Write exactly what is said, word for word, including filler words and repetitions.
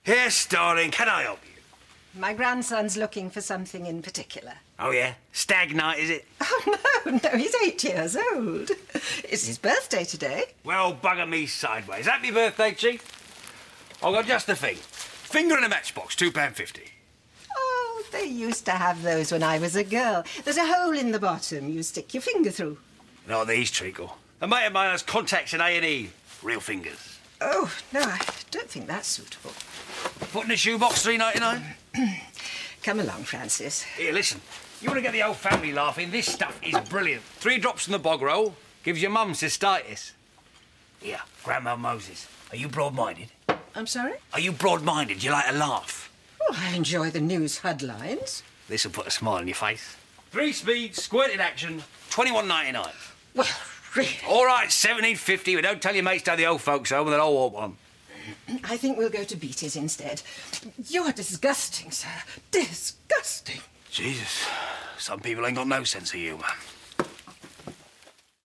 Yes, darling, can I help you? My grandson's looking for something in particular. Oh, yeah? Stag night, is it? Oh, no, no, he's eight years old. It's his birthday today. Well, bugger me sideways. Happy birthday, Chief. I've got just the thing. Finger in a matchbox, two pound fifty. Oh, they used to have those when I was a girl. There's a hole in the bottom you stick your finger through. Not these, Treacle. A mate of mine has contacts in A and E. Real fingers. Oh, no, I don't think that's suitable. Put in a shoebox, three ninety-nine. Come along, Francis. Here, listen. You want to get the whole family laughing? This stuff is brilliant. Three drops in the bog roll gives your mum cystitis. Here, Grandma Moses. Are you broad-minded? I'm sorry? Are you broad-minded? Do you like a laugh? Oh, I enjoy the news headlines. This'll put a smile on your face. Three speeds, squirted action, twenty-one ninety-nine. Well, really? All right, seventeen fifty, but don't tell your mates down the old folks' home and then I'll want one. I think we'll go to Beatty's instead. You're disgusting, sir. Disgusting. Jesus, some people ain't got no sense of humour.